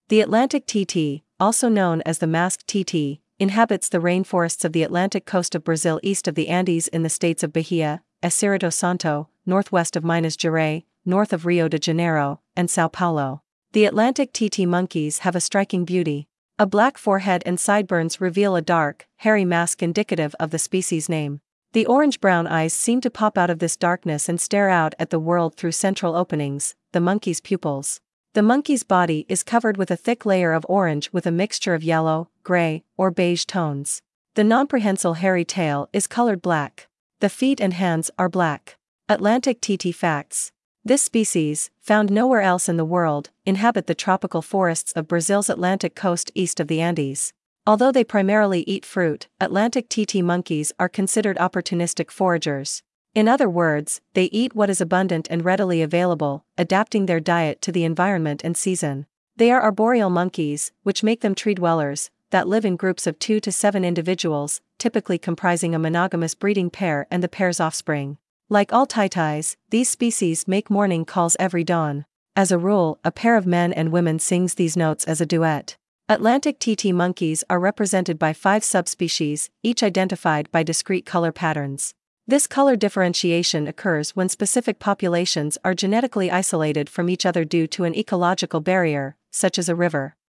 The Atlantic TT, also known as the masked TT, inhabits the rainforests of the Atlantic coast of Brazil east of the Andes in the states of Bahia, Espírito Santo, northwest of Minas Gerais, north of Rio de Janeiro, and São Paulo. The Atlantic TT monkeys have a striking beauty. A black forehead and sideburns reveal a dark, hairy mask indicative of the species name. The orange-brown eyes seem to pop out of this darkness and stare out at the world through central openings, the monkey's pupils. The monkey's body is covered with a thick layer of orange with a mixture of yellow, gray, or beige tones. The non-prehensile hairy tail is colored black. The feet and hands are black. Atlantic TT facts. This species, found nowhere else in the world, inhabit the tropical forests of Brazil's Atlantic coast east of the Andes. Although they primarily eat fruit, Atlantic TT monkeys are considered opportunistic foragers. In other words, they eat what is abundant and readily available, adapting their diet to the environment and season. They are arboreal monkeys, which make them tree dwellers, that live in groups of 2 to 7 individuals, typically comprising a monogamous breeding pair and the pair's offspring. Like all tittis, these species make morning calls every dawn. As a rule, a pair of men and women sings these notes as a duet. Atlantic TT monkeys are represented by 5 subspecies, each identified by discrete color patterns. This color differentiation occurs when specific populations are genetically isolated from each other due to an ecological barrier, such as a river.